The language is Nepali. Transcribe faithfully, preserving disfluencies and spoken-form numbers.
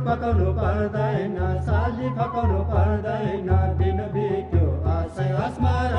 पकाउनु पर्दैन, साली फकाउनु पर्दैन, दिन बित्यो आशय अस्मरण